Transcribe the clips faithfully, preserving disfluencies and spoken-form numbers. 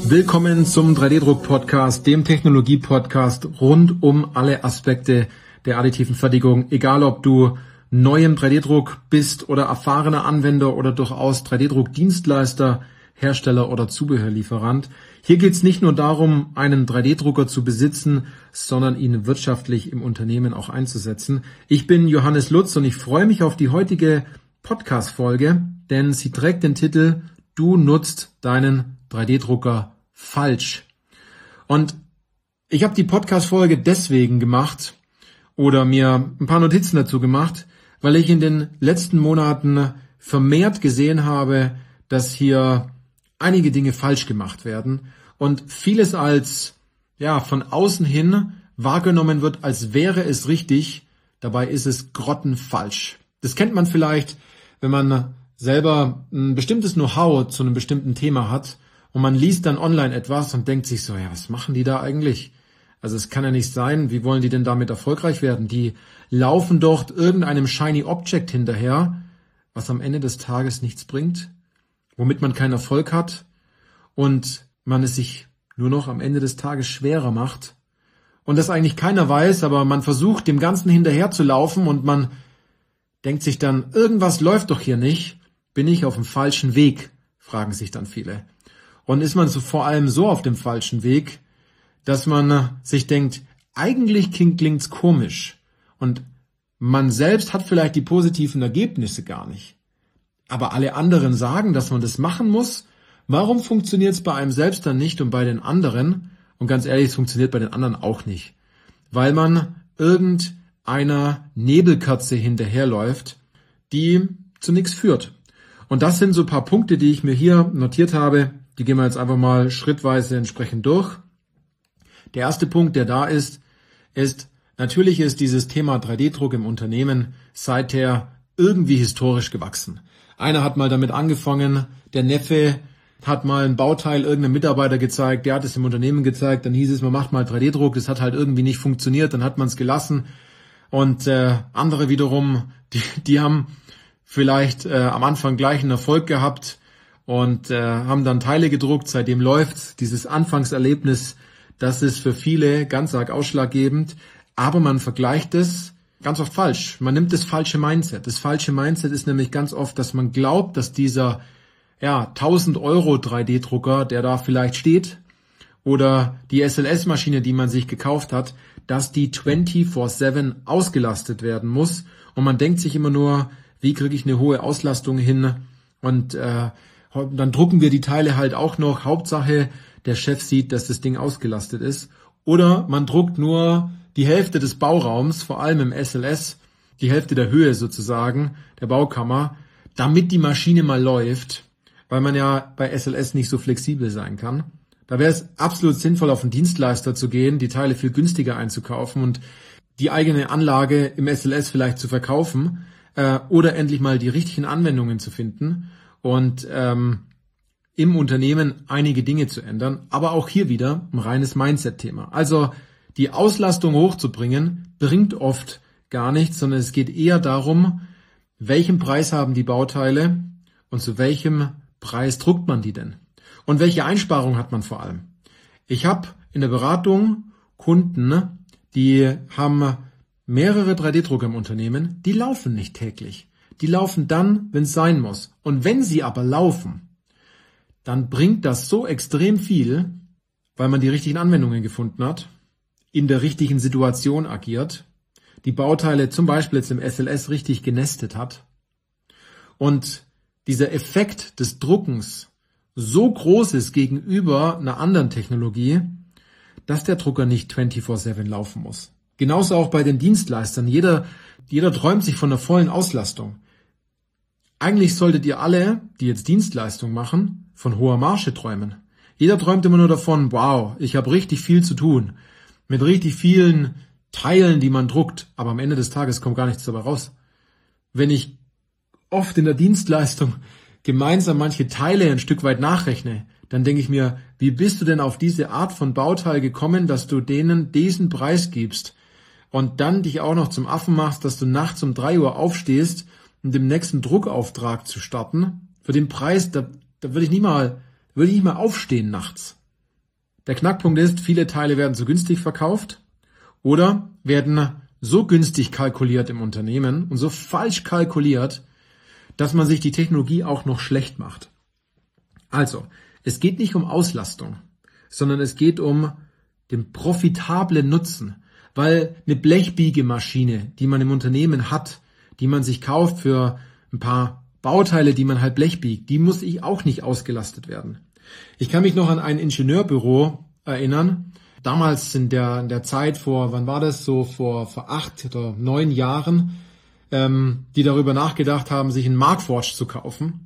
Willkommen zum drei D-Druck-Podcast, dem Technologie-Podcast rund um alle Aspekte der additiven Fertigung. Egal, ob du neu im drei D-Druck bist oder erfahrener Anwender oder durchaus drei D-Druck-Dienstleister, Hersteller oder Zubehörlieferant. Hier geht es nicht nur darum, einen drei D-Drucker zu besitzen, sondern ihn wirtschaftlich im Unternehmen auch einzusetzen. Ich bin Johannes Lutz und ich freue mich auf die heutige Podcast-Folge, denn sie trägt den Titel Du nutzt deinen drei D-Drucker falsch. Und ich habe die Podcast-Folge deswegen gemacht oder mir ein paar Notizen dazu gemacht, weil ich in den letzten Monaten vermehrt gesehen habe, dass hier einige Dinge falsch gemacht werden und vieles als ja von außen hin wahrgenommen wird, als wäre es richtig. Dabei ist es grottenfalsch. Das kennt man vielleicht, wenn man selber ein bestimmtes Know-how zu einem bestimmten Thema hat und man liest dann online etwas und denkt sich so, ja, was machen die da eigentlich? Also es kann ja nicht sein, wie wollen die denn damit erfolgreich werden? Die laufen dort irgendeinem Shiny Object hinterher, was am Ende des Tages nichts bringt, womit man keinen Erfolg hat und man es sich nur noch am Ende des Tages schwerer macht. Und das eigentlich keiner weiß, aber man versucht dem Ganzen hinterher zu laufen und man denkt sich dann, irgendwas läuft doch hier nicht. Bin ich auf dem falschen Weg, fragen sich dann viele. Und ist man so vor allem so auf dem falschen Weg, dass man sich denkt, eigentlich klingt's komisch und man selbst hat vielleicht die positiven Ergebnisse gar nicht. Aber alle anderen sagen, dass man das machen muss. Warum funktioniert es bei einem selbst dann nicht und bei den anderen? Und ganz ehrlich, es funktioniert bei den anderen auch nicht. Weil man irgendeiner Nebelkerze hinterherläuft, die zu nichts führt. Und das sind so ein paar Punkte, die ich mir hier notiert habe. Die gehen wir jetzt einfach mal schrittweise entsprechend durch. Der erste Punkt, der da ist, ist, natürlich ist dieses Thema drei D-Druck im Unternehmen seither irgendwie historisch gewachsen. Einer hat mal damit angefangen, der Neffe hat mal ein Bauteil irgendeinem Mitarbeiter gezeigt, der hat es im Unternehmen gezeigt, dann hieß es, man macht mal drei D-Druck, das hat halt irgendwie nicht funktioniert, dann hat man es gelassen. Und äh, andere wiederum, die, die haben vielleicht äh, am Anfang gleich einen Erfolg gehabt und äh, haben dann Teile gedruckt, seitdem läuft's. Dieses Anfangserlebnis, das ist für viele ganz arg ausschlaggebend, aber man vergleicht es ganz oft falsch. Man nimmt das falsche Mindset. Das falsche Mindset ist nämlich ganz oft, dass man glaubt, dass dieser ja tausend Euro drei D-Drucker, der da vielleicht steht, oder die S L S-Maschine, die man sich gekauft hat, dass die vierundzwanzig sieben ausgelastet werden muss. Und man denkt sich immer nur, wie kriege ich eine hohe Auslastung hin? Und äh, dann drucken wir die Teile halt auch noch. Hauptsache, der Chef sieht, dass das Ding ausgelastet ist. Oder man druckt nur die Hälfte des Bauraums, vor allem im S L S, die Hälfte der Höhe sozusagen, der Baukammer, damit die Maschine mal läuft, weil man ja bei S L S nicht so flexibel sein kann. Da wäre es absolut sinnvoll, auf einen Dienstleister zu gehen, die Teile viel günstiger einzukaufen und die eigene Anlage im S L S vielleicht zu verkaufen äh, oder endlich mal die richtigen Anwendungen zu finden und ähm, im Unternehmen einige Dinge zu ändern. Aber auch hier wieder ein reines Mindset-Thema. Also die Auslastung hochzubringen, bringt oft gar nichts, sondern es geht eher darum, welchen Preis haben die Bauteile und zu welchem Preis druckt man die denn? Und welche Einsparung hat man vor allem? Ich habe in der Beratung Kunden, die haben mehrere drei D-Drucker im Unternehmen, die laufen nicht täglich. Die laufen dann, wenn es sein muss. Und wenn sie aber laufen, dann bringt das so extrem viel, weil man die richtigen Anwendungen gefunden hat, in der richtigen Situation agiert, die Bauteile zum Beispiel jetzt im S L S richtig genestet hat und dieser Effekt des Druckens so groß ist gegenüber einer anderen Technologie, dass der Drucker nicht vierundzwanzig sieben laufen muss. Genauso auch bei den Dienstleistern. Jeder, jeder träumt sich von einer vollen Auslastung. Eigentlich solltet ihr alle, die jetzt Dienstleistung machen, von hoher Marge träumen. Jeder träumt immer nur davon, wow, ich habe richtig viel zu tun. Mit richtig vielen Teilen, die man druckt. Aber am Ende des Tages kommt gar nichts dabei raus. Wenn ich oft in der Dienstleistung gemeinsam manche Teile ein Stück weit nachrechne, dann denke ich mir, wie bist du denn auf diese Art von Bauteil gekommen, dass du denen diesen Preis gibst und dann dich auch noch zum Affen machst, dass du nachts um drei Uhr aufstehst, um den nächsten Druckauftrag zu starten. Für den Preis, da, da würde ich nie mal, würde ich nicht mal aufstehen nachts. Der Knackpunkt ist, viele Teile werden zu günstig verkauft oder werden so günstig kalkuliert im Unternehmen und so falsch kalkuliert, dass man sich die Technologie auch noch schlecht macht. Also, es geht nicht um Auslastung, sondern es geht um den profitablen Nutzen, weil eine Blechbiegemaschine, die man im Unternehmen hat, die man sich kauft für ein paar Bauteile, die man halt Blech biegt, die muss ich auch nicht ausgelastet werden. Ich kann mich noch an ein Ingenieurbüro erinnern, damals in der, in der Zeit vor, wann war das, so vor, vor acht oder neun Jahren, ähm, die darüber nachgedacht haben, sich einen Markforged zu kaufen.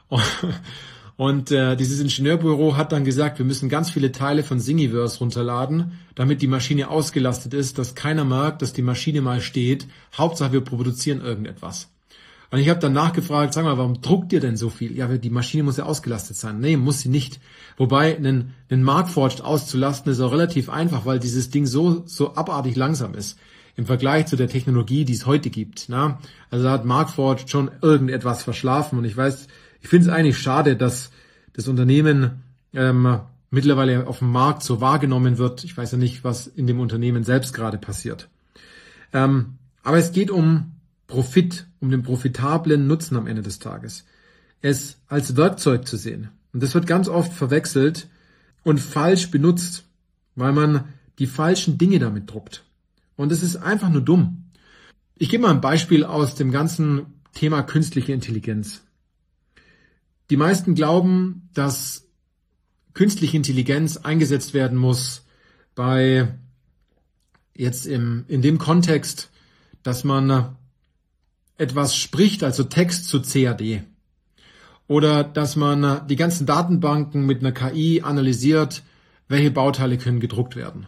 Und äh, dieses Ingenieurbüro hat dann gesagt, wir müssen ganz viele Teile von Thingiverse runterladen, damit die Maschine ausgelastet ist, dass keiner merkt, dass die Maschine mal steht. Hauptsache, wir produzieren irgendetwas. Und ich habe dann nachgefragt, sag mal, warum druckt ihr denn so viel? Ja, die Maschine muss ja ausgelastet sein. Nee, muss sie nicht. Wobei, einen, einen Markforged auszulasten ist auch relativ einfach, weil dieses Ding so so abartig langsam ist im Vergleich zu der Technologie, die es heute gibt. Na? Also da hat Markforged schon irgendetwas verschlafen. Und ich weiß, ich finde es eigentlich schade, dass das Unternehmen ähm, mittlerweile auf dem Markt so wahrgenommen wird. Ich weiß ja nicht, was in dem Unternehmen selbst gerade passiert. Ähm, aber es geht um Profit, um den profitablen Nutzen am Ende des Tages. Es als Werkzeug zu sehen. Und das wird ganz oft verwechselt und falsch benutzt, weil man die falschen Dinge damit druckt. Und es ist einfach nur dumm. Ich gebe mal ein Beispiel aus dem ganzen Thema künstliche Intelligenz. Die meisten glauben, dass künstliche Intelligenz eingesetzt werden muss bei jetzt im, in dem Kontext, dass man etwas spricht, also Text zu C A D. Oder dass man die ganzen Datenbanken mit einer K I analysiert, welche Bauteile können gedruckt werden.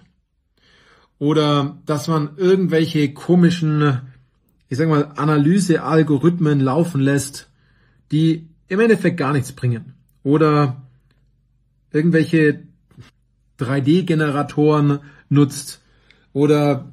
Oder dass man irgendwelche komischen, ich sag mal, Analyse-Algorithmen laufen lässt, die im Endeffekt gar nichts bringen. Oder irgendwelche drei D-Generatoren nutzt. Oder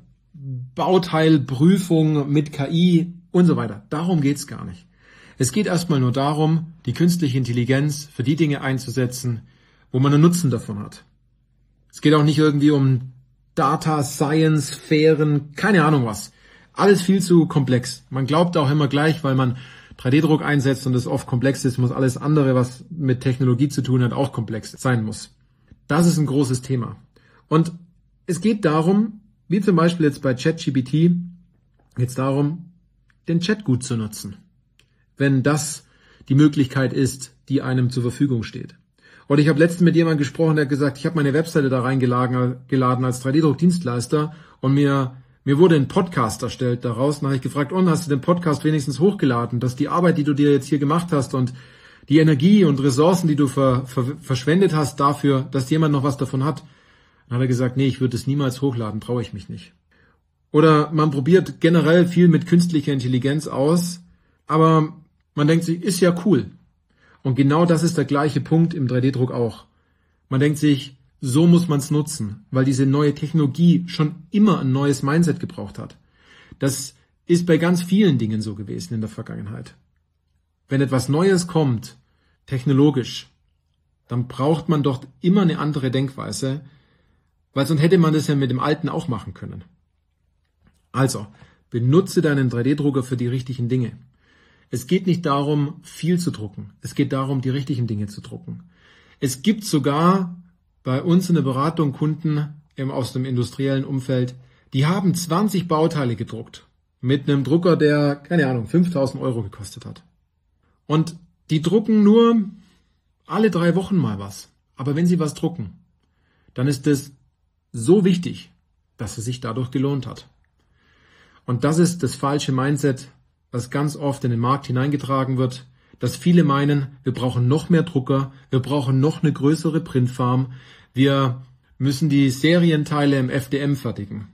Bauteilprüfung mit K I und so weiter. Darum geht's gar nicht. Es geht erstmal nur darum, die künstliche Intelligenz für die Dinge einzusetzen, wo man einen Nutzen davon hat. Es geht auch nicht irgendwie um Data Science, Sphären, keine Ahnung was. Alles viel zu komplex. Man glaubt auch immer gleich, weil man drei D Druck einsetzt und es oft komplex ist, muss alles andere, was mit Technologie zu tun hat, auch komplex sein muss. Das ist ein großes Thema. Und es geht darum, wie zum Beispiel jetzt bei ChatGPT, geht es darum, den Chat gut zu nutzen, wenn das die Möglichkeit ist, die einem zur Verfügung steht. Und ich habe letztens mit jemandem gesprochen, der hat gesagt, ich habe meine Webseite da reingeladen als drei D Druck Dienstleister und mir mir wurde ein Podcast erstellt daraus. Dann habe ich gefragt, und hast du den Podcast wenigstens hochgeladen, dass die Arbeit, die du dir jetzt hier gemacht hast und die Energie und Ressourcen, die du ver, ver, verschwendet hast dafür, dass jemand noch was davon hat. Dann hat er gesagt, nee, ich würde es niemals hochladen, traue ich mich nicht. Oder man probiert generell viel mit künstlicher Intelligenz aus, aber man denkt sich, ist ja cool. Und genau das ist der gleiche Punkt im drei D Druck auch. Man denkt sich, so muss man es nutzen, weil diese neue Technologie schon immer ein neues Mindset gebraucht hat. Das ist bei ganz vielen Dingen so gewesen in der Vergangenheit. Wenn etwas Neues kommt, technologisch, dann braucht man doch immer eine andere Denkweise, weil sonst hätte man das ja mit dem Alten auch machen können. Also, benutze deinen drei D Drucker für die richtigen Dinge. Es geht nicht darum, viel zu drucken. Es geht darum, die richtigen Dinge zu drucken. Es gibt sogar bei uns in der Beratung Kunden aus dem industriellen Umfeld, die haben zwanzig Bauteile gedruckt mit einem Drucker, der, keine Ahnung, fünftausend Euro gekostet hat. Und die drucken nur alle drei Wochen mal was. Aber wenn sie was drucken, dann ist es so wichtig, dass es sich dadurch gelohnt hat. Und das ist das falsche Mindset, was ganz oft in den Markt hineingetragen wird, dass viele meinen, wir brauchen noch mehr Drucker, wir brauchen noch eine größere Printfarm, wir müssen die Serienteile im F D M fertigen.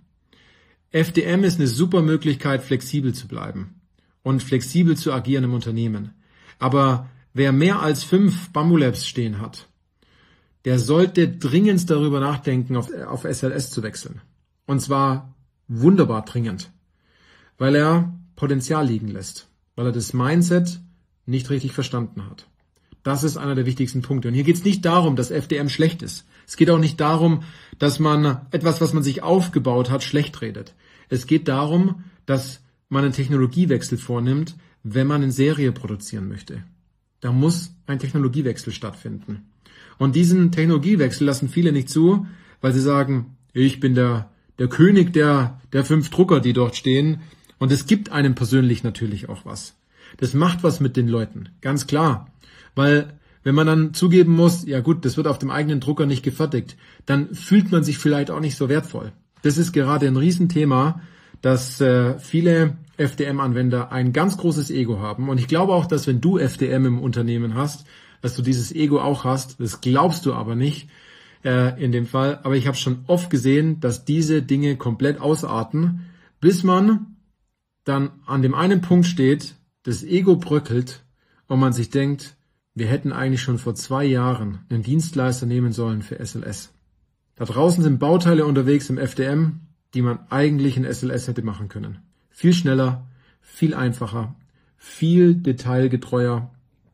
F D M ist eine super Möglichkeit, flexibel zu bleiben und flexibel zu agieren im Unternehmen. Aber wer mehr als fünf Bambulabs stehen hat, der sollte dringend darüber nachdenken, auf, auf S L S zu wechseln. Und zwar wunderbar dringend, weil er Potenzial liegen lässt, weil er das Mindset nicht richtig verstanden hat. Das ist einer der wichtigsten Punkte. Und hier geht es nicht darum, dass F D M schlecht ist. Es geht auch nicht darum, dass man etwas, was man sich aufgebaut hat, schlecht redet. Es geht darum, dass man einen Technologiewechsel vornimmt, wenn man in Serie produzieren möchte. Da muss ein Technologiewechsel stattfinden. Und diesen Technologiewechsel lassen viele nicht zu, weil sie sagen, ich bin der, der König der, der fünf Drucker, die dort stehen. Und es gibt einem persönlich natürlich auch was. Das macht was mit den Leuten, ganz klar. Weil wenn man dann zugeben muss, ja gut, das wird auf dem eigenen Drucker nicht gefertigt, dann fühlt man sich vielleicht auch nicht so wertvoll. Das ist gerade ein Riesenthema, dass äh, viele F D M-Anwender ein ganz großes Ego haben. Und ich glaube auch, dass wenn du F D M im Unternehmen hast, dass du dieses Ego auch hast. Das glaubst du aber nicht äh, in dem Fall. Aber ich habe schon oft gesehen, dass diese Dinge komplett ausarten, bis man dann an dem einen Punkt steht, das Ego bröckelt und man sich denkt, wir hätten eigentlich schon vor zwei Jahren einen Dienstleister nehmen sollen für S L S. Da draußen sind Bauteile unterwegs im F D M, die man eigentlich in S L S hätte machen können. Viel schneller, viel einfacher, viel detailgetreuer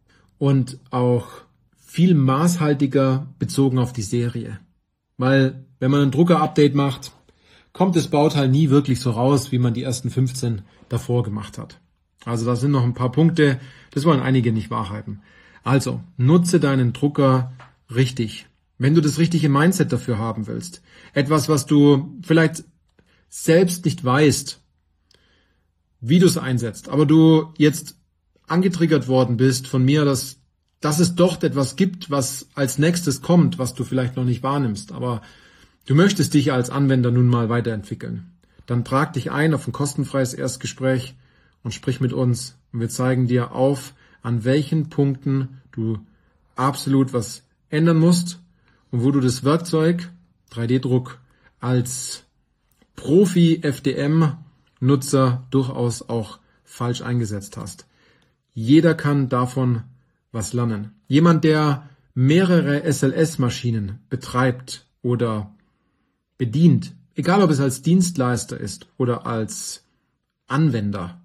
und auch viel maßhaltiger bezogen auf die Serie. Weil wenn man ein Drucker-Update macht, kommt das Bauteil nie wirklich so raus, wie man die ersten fünfzehn davor gemacht hat. Also da sind noch ein paar Punkte, das wollen einige nicht wahrhaben. Also, nutze deinen Drucker richtig. Wenn du das richtige Mindset dafür haben willst, etwas, was du vielleicht selbst nicht weißt, wie du es einsetzt, aber du jetzt angetriggert worden bist von mir, dass, dass es doch etwas gibt, was als nächstes kommt, was du vielleicht noch nicht wahrnimmst, aber du möchtest dich als Anwender nun mal weiterentwickeln, dann trag dich ein auf ein kostenfreies Erstgespräch und sprich mit uns und wir zeigen dir auf, an welchen Punkten du absolut was ändern musst und wo du das Werkzeug drei D Druck als Profi-F D M-Nutzer durchaus auch falsch eingesetzt hast. Jeder kann davon was lernen. Jemand, der mehrere S L S-Maschinen betreibt oder bedient, egal ob es als Dienstleister ist oder als Anwender,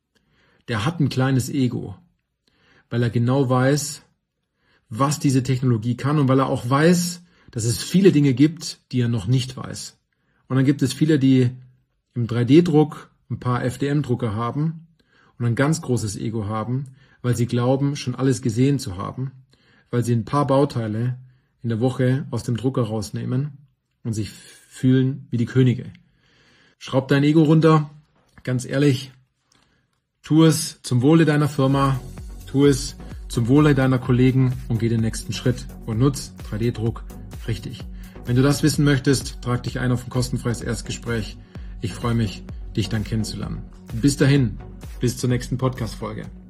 der hat ein kleines Ego, weil er genau weiß, was diese Technologie kann und weil er auch weiß, dass es viele Dinge gibt, die er noch nicht weiß. Und dann gibt es viele, die im drei D Druck ein paar F D M-Drucker haben und ein ganz großes Ego haben, weil sie glauben, schon alles gesehen zu haben, weil sie ein paar Bauteile in der Woche aus dem Drucker rausnehmen und sich fühlen wie die Könige. Schraub dein Ego runter, ganz ehrlich, tu es zum Wohle deiner Firma, tu es zum Wohle deiner Kollegen und geh den nächsten Schritt und nutz drei D Druck richtig. Wenn du das wissen möchtest, trag dich ein auf ein kostenfreies Erstgespräch. Ich freue mich, dich dann kennenzulernen. Bis dahin, bis zur nächsten Podcast-Folge.